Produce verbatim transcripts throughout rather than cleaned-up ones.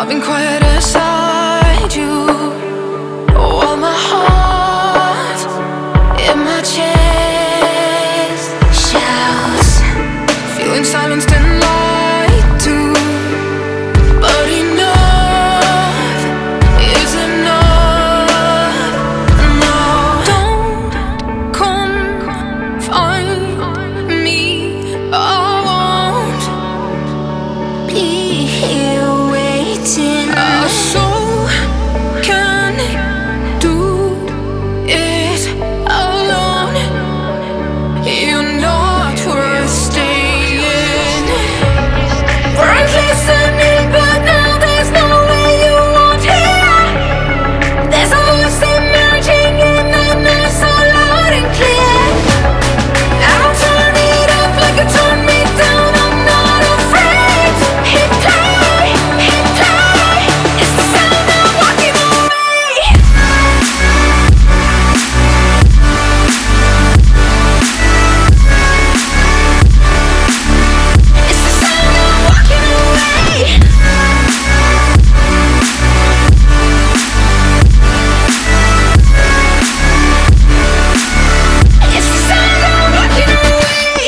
I've been quiet inside you, while my heart in my chest shouts, feeling silenced and lied to. But enough is enough. No, don't come find me. I won't be here waiting. Our soul can do it alone. You're not worth staying. We're listening, but now there's no way you won't hear. There's a voice emerging in the night, so loud and clear. I'll turn it up like you turn me down. I'm not afraid. Hit play, hit play. It's the sound of walking away. It's the sound of walking away. It's the sound of walking away.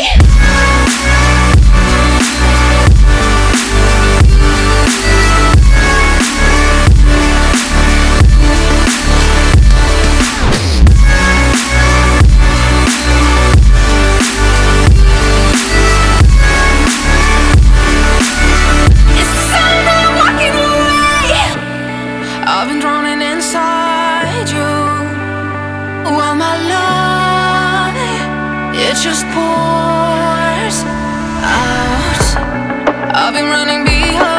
It's the sound of walking away. I've been drowning inside you, while my love, it just pours out. I've been running behind